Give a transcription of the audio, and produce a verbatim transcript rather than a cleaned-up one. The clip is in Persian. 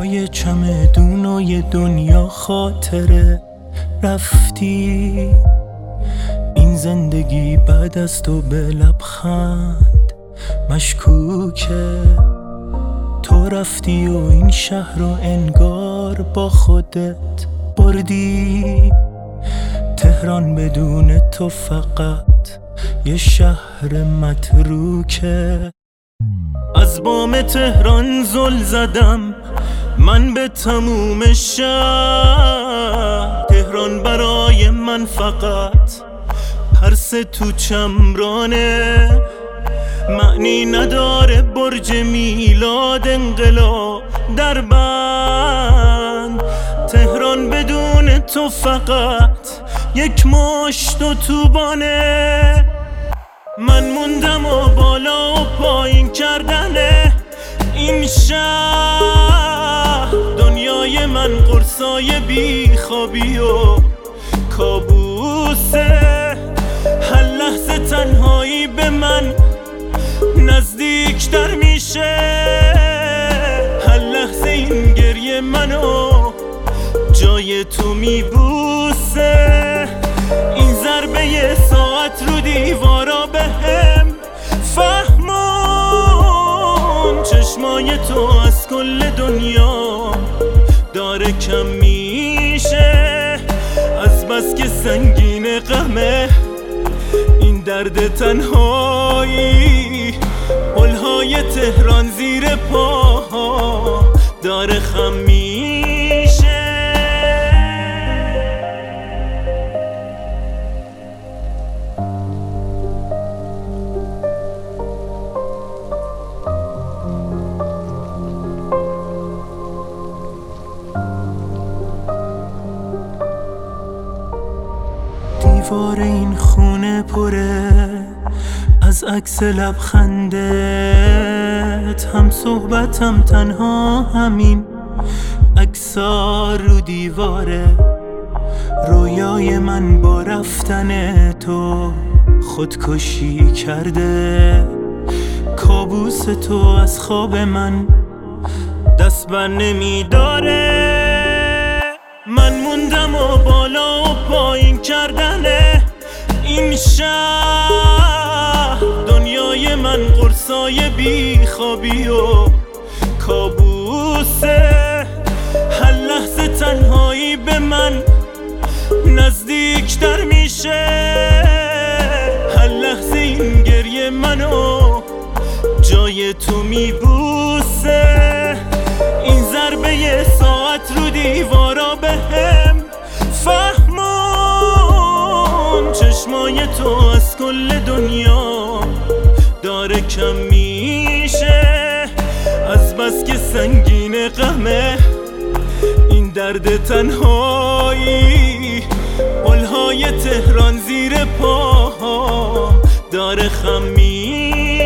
یه چمدون و یه دنیا خاطره رفتی. این زندگی بعد از تو به لبخند مشکوکه. تو رفتی و این شهر رو انگار با خودت بردی. تهران بدون تو فقط یه شهر متروکه. از بام تهران زل زدم من به تموم شهر. تهران برای من فقط پرس تو چمرانه. معنی نداره برج میلاد انقلاب در بند. تهران بدون تو فقط یک مشت و توبانه. من موندم و بالا و پایین کردنه این شهر. دنیای من قرصای بی خوابی و کابوسه. هر لحظه تنهایی به من نزدیکتر میشه. هر لحظه این گریه منو جای تو میبوسه. این ضربه ساعت رو دیوارا به هم فهمون. چشمای تو از کل دنیا داره کم میشه. از بس که سنگین غمه این درد تنهایی. پلهای تهران زیر پاها داره خم میشه. دیوار این خونه پره از عکس لبخندت. هم صحبتم تنها همین عکس‌ها رو دیواره. رویای من با رفتن تو خودکشی کرده. کابوس تو از خواب من دست بر نمیداره. من موندم و بالا و پایین کردنه این شهر. دنیای من قرصای بی خوابی و کابوسه. هر لحظه تنهایی به من نزدیکتر میشه. هر لحظه این گریه منو جای تو میبوسه. این ضربه ساعت رو دیوارا به هم فهمون. چشمای تو از کل دنیا داره کم میشه. از بس که سنگین غمه این درد تنهایی. پلهای تهران زیر پاها داره خم میشه.